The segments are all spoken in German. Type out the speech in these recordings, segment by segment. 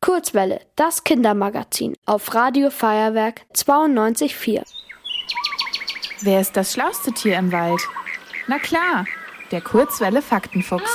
Kurzwelle, das Kindermagazin auf Radio Feuerwerk 92,4. Wer ist das schlauste Tier im Wald? Na klar, der Kurzwelle-Faktenfuchs.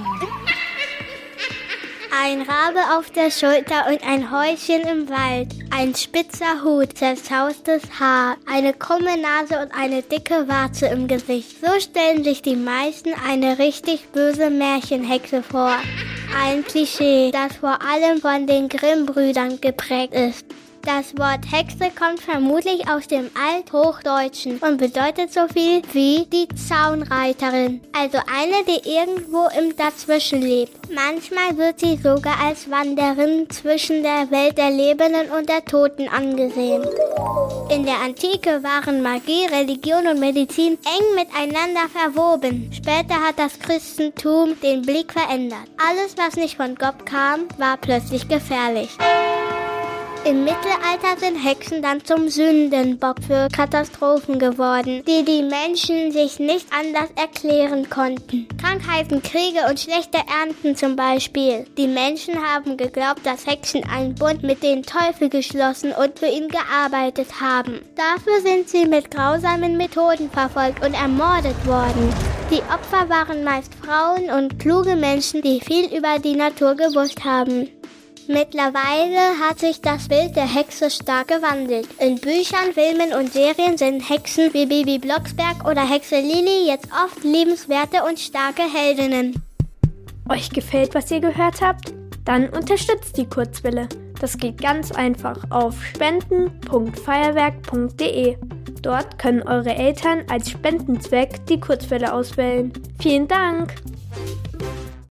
Ein Rabe auf der Schulter und ein Häuschen im Wald. Ein spitzer Hut, zerzaustes Haar, eine krumme Nase und eine dicke Warze im Gesicht. So stellen sich die meisten eine richtig böse Märchenhexe vor. Ein Klischee, das vor allem von den Grimm-Brüdern geprägt ist. Das Wort Hexe kommt vermutlich aus dem Althochdeutschen und bedeutet so viel wie die Zaunreiterin, also eine, die irgendwo im Dazwischen lebt. Manchmal wird sie sogar als Wanderin zwischen der Welt der Lebenden und der Toten angesehen. In der Antike waren Magie, Religion und Medizin eng miteinander verwoben. Später hat das Christentum den Blick verändert. Alles, was nicht von Gott kam, war plötzlich gefährlich. Im Mittelalter sind Hexen dann zum Sündenbock für Katastrophen geworden, die die Menschen sich nicht anders erklären konnten. Krankheiten, Kriege und schlechte Ernten zum Beispiel. Die Menschen haben geglaubt, dass Hexen einen Bund mit dem Teufel geschlossen und für ihn gearbeitet haben. Dafür sind sie mit grausamen Methoden verfolgt und ermordet worden. Die Opfer waren meist Frauen und kluge Menschen, die viel über die Natur gewusst haben. Mittlerweile hat sich das Bild der Hexe stark gewandelt. In Büchern, Filmen und Serien sind Hexen wie Bibi Blocksberg oder Hexe Lili jetzt oft liebenswerte und starke Heldinnen. Euch gefällt, was ihr gehört habt? Dann unterstützt die Kurzwelle. Das geht ganz einfach auf spenden.feuerwerk.de. Dort können eure Eltern als Spendenzweck die Kurzwelle auswählen. Vielen Dank!